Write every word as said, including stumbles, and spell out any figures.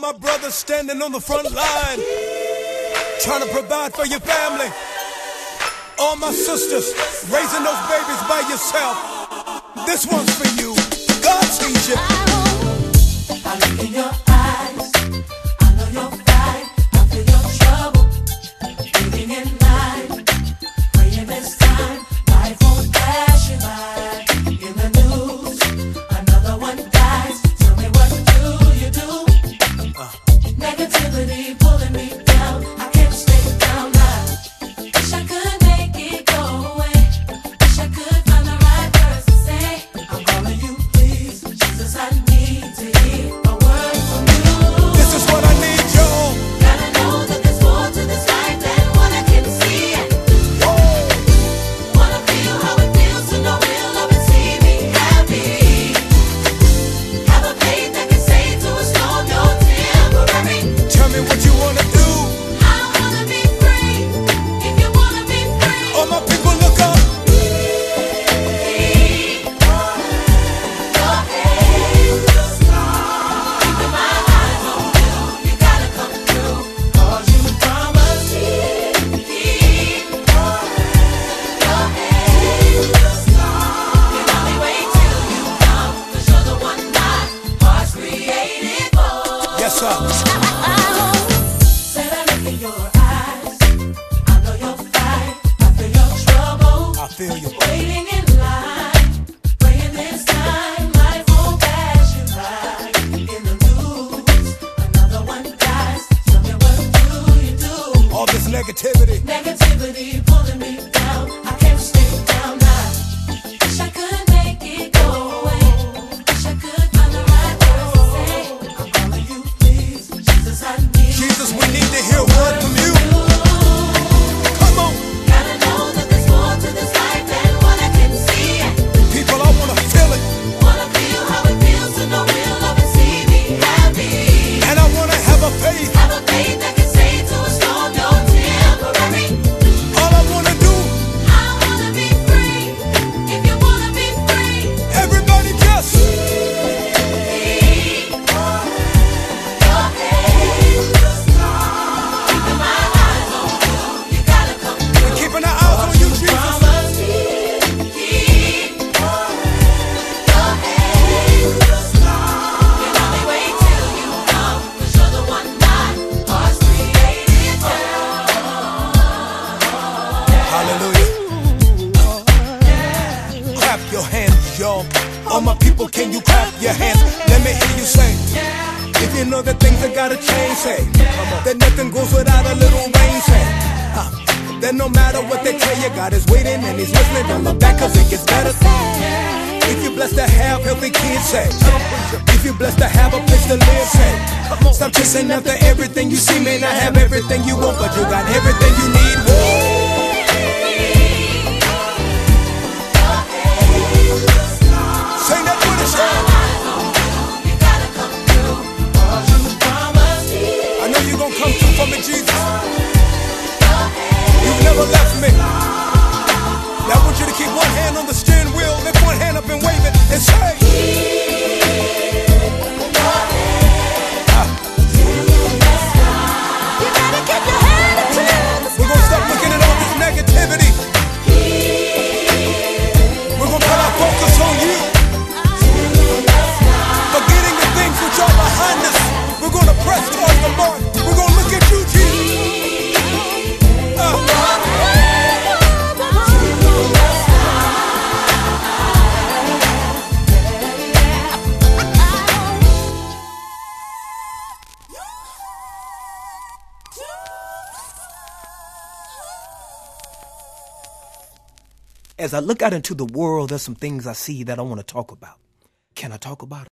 my brothers standing on the front line, trying to provide for your family. All my sisters raising those babies by yourself. This one's for you. God sees you. I look in your eyes, I know your fight, I feel your trouble, waiting in line, praying this time, life won't pass you by. In the news, another one dies, tell me what do you do? Uh. Negativity pulling me down, I can't stay down now. Wish I could make it go away, wish I could find the right words to say. I'm calling you please, Jesus, I need to hear a word from you. This is what I need, y'all. Gotta know that there's more to this life than what I can see. Wanna feel how it feels to know real love and see me happy. Have a faith that can say to a storm, you're temporary. Tell me what you wanna do. I wanna be free, if you wanna be free. All my people, look up. Yes, sir. Said I look in your eyes, I know your fight, I feel your trouble. I feel you. Waiting in line, praying this time, life won't pass you by. In the news, another one dies. Tell me what do you do? All this negativity. Negativity pulling me down, I can't stay down now. Wish I could make it go away. Wish I could find the right words to say. I'm calling you please, Jesus, I need Jesus, we need to hear a word from you. Come on. Gotta know that there's more to this life than what I can see. People, I wanna feel it. Wanna feel how it feels to know real love and see me happy. And I wanna have a faith. Have a faith that can say to a storm, you're temporary. All I wanna do. I wanna be free, if you wanna be free. Everybody just. Keep your head. Keeping my eyes on you, you gotta come through. We're keeping our eyes on you, Jesus. Promise me, keep your head. Can only wait till you come, 'cause you're the one my heart's created for. Hallelujah. Clap your hands, y'all. All my people, can you clap your hands? Let me hear you say. If you know that things have gotta change, say. That nothing goes without a little rain, say. Huh. That no matter what they tell you, God is waiting and He's listening. Don't look back, 'cause it gets better. If you're blessed to have healthy kids, say. If you're blessed to have a place to live, say. Stop chasing after everything you see. May not have everything you want, but you got everything you need. Say that with us, y'all. You gotta come through, 'cause you promised me. I know you're gonna come through for me, Jesus. You've never left me. Now I want you to keep one hand on the steering wheel, lift one hand up and wave it, and say. You gotta keep your head up to the We're gonna stop looking at all this negativity. We're gonna put our focus on you. Forgetting the things which are behind us. We're gonna press towards the mark. We're gonna look at you, Jesus. Uh. As I look out into the world, there's some things I see that I want to talk about. Can I talk about it?